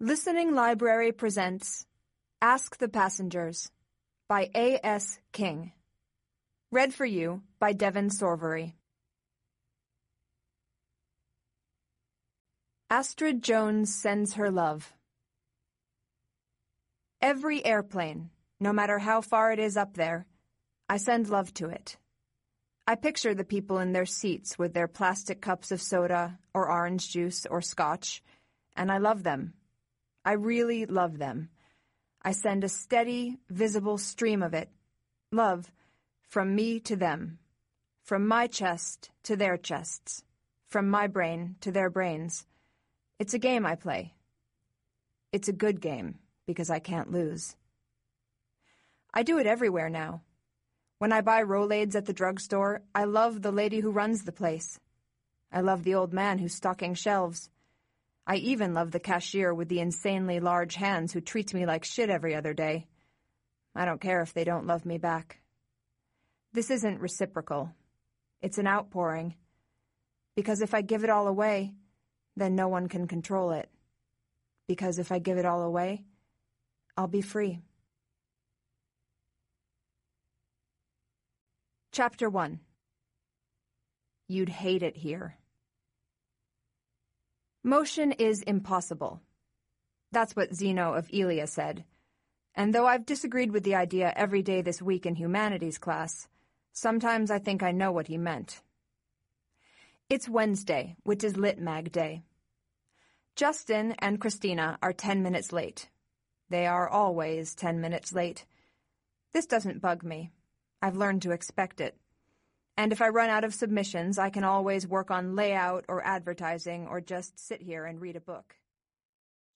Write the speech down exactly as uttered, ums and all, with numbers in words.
Listening Library presents Ask the Passengers by A S King. Read for you by Devin Sorvery. Astrid Jones sends her love. Every airplane, no matter how far it is up there, I send love to it. I picture the people in their seats with their plastic cups of soda or orange juice or scotch, and I love them. I really love them. I send a steady, visible stream of it, love, from me to them, from my chest to their chests, from my brain to their brains. It's a game I play. It's a good game, because I can't lose. I do it everywhere now. When I buy Rolaids at the drugstore, I love the lady who runs the place. I love the old man who's stocking shelves. I even love the cashier with the insanely large hands who treats me like shit every other day. I don't care if they don't love me back. This isn't reciprocal. It's an outpouring. Because if I give it all away, then no one can control it. Because if I give it all away, I'll be free. Chapter one. You'd hate it here. Motion is impossible. That's what Zeno of Elea said. And though I've disagreed with the idea every day this week in humanities class, sometimes I think I know what he meant. It's Wednesday, which is Lit Mag Day. Justin and Christina are ten minutes late. They are always ten minutes late. This doesn't bug me. I've learned to expect it. And if I run out of submissions, I can always work on layout or advertising or just sit here and read a book.